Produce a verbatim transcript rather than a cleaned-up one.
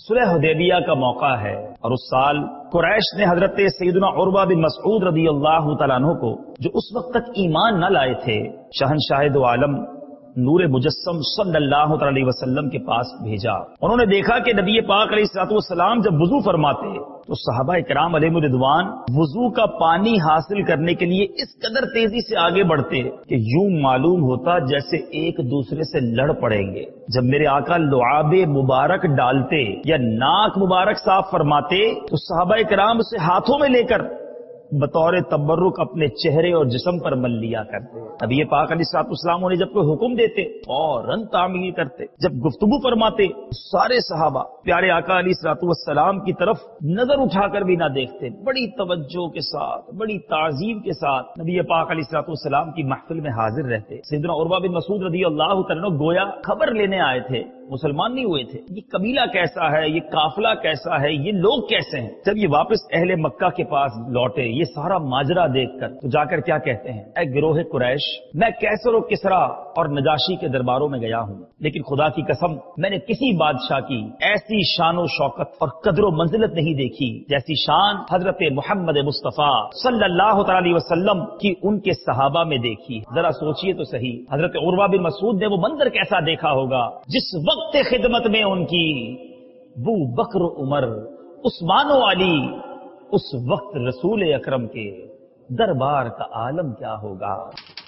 صلح حدیبیہ کا موقع ہے اور اس سال قریش نے حضرت سیدنا عروہ بن مسعود رضی اللہ تعالیٰ عنہ کو، جو اس وقت تک ایمان نہ لائے تھے، شہنشاہ دو عالم نور مجسم صلی اللہ علیہ وسلم کے پاس بھیجا۔ انہوں نے دیکھا کہ نبی پاک علیہ الصلوۃ والسلام جب وضو فرماتے تو صحابہ کرام علیہم رضوان وضو کا پانی حاصل کرنے کے لیے اس قدر تیزی سے آگے بڑھتے کہ یوں معلوم ہوتا جیسے ایک دوسرے سے لڑ پڑیں گے۔ جب میرے آقا لعاب مبارک ڈالتے یا ناک مبارک صاف فرماتے تو صحابہ کرام اسے ہاتھوں میں لے کر بطور تبرک اپنے چہرے اور جسم پر مل لیا کرتے۔ ابھی یہ پاک علیہ الصلوۃ والسلام انہیں جب کوئی حکم دیتے فوراً تعمیل کرتے، جب گفتگو فرماتے سارے صحابہ پیارے آقا علیہ الصلوۃ والسلام کی طرف نظر اٹھا کر بھی نہ دیکھتے، بڑی توجہ کے ساتھ بڑی تعظیم کے ساتھ نبی پاک علیہ الصلوۃ والسلام کی محفل میں حاضر رہتے۔ سیدنا عروہ بن مسعود رضی اللہ تعالیٰ عنہ گویا خبر لینے آئے تھے، مسلمان نہیں ہوئے تھے، یہ قبیلہ کیسا ہے، یہ قافلہ کیسا ہے، یہ لوگ کیسے ہیں۔ جب یہ واپس اہل مکہ کے پاس لوٹے یہ سارا ماجرا دیکھ کر تو جا کر کیا کہتے ہیں، اے گروہ قریش، میں کیسر و کسرا اور نجاشی کے درباروں میں گیا ہوں، لیکن خدا کی قسم میں نے کسی بادشاہ کی ایسی شان و شوکت اور قدر و منزلت نہیں دیکھی جیسی شان حضرت محمد مصطفیٰ صلی اللہ تعالی علیہ وسلم کی ان کے صحابہ میں دیکھی۔ ذرا سوچئے تو صحیح، حضرت عروہ بن مسعود نے وہ منظر کیسا دیکھا ہوگا جس وقت خدمت میں ان کی ابو بکر عمر عثمان و علی، اس وقت رسول اکرم کے دربار کا عالم کیا ہوگا۔